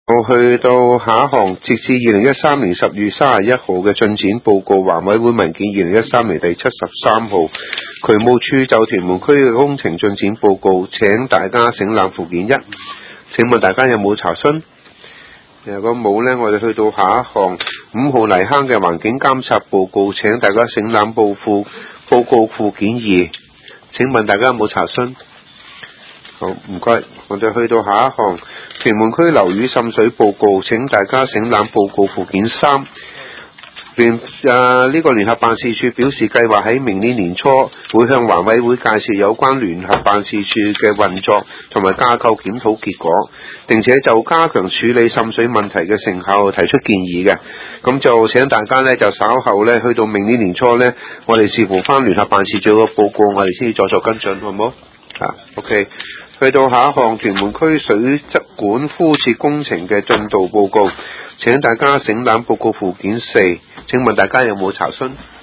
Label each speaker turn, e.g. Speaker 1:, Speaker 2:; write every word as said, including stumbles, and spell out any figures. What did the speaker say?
Speaker 1: 我去到下一項，截至二零一三年十月三十一號嘅進展報告，環委會文件二零一三年第七十三號，渠務處就屯門區嘅工程進展報告，請大家省覽附件一。請問大家有冇查詢？如果冇呢，我哋去到下一項，五號泥坑嘅環境監察報告，請大家省覽報附報告附件二。請問大家有冇查詢？好，唔該。我哋去到下一項，屯門區樓宇滲水報告，請大家省覽報告附件三。聯誒呢個聯合辦事處表示，計劃喺明年年初會向環委會介紹有關聯合辦事處嘅運作同埋架構檢討結果，並且就加強處理滲水問題嘅成效提出建議嘅。咁就請大家呢，就稍後呢，去到明年年初呢，我哋視乎翻聯合辦事處個報告，我哋先至再作跟進，好唔好？啊 ，OK。去到下一項，屯門區水質管敷設工程嘅進度報告，請大家省覽報告附件四。請問大家有冇查詢？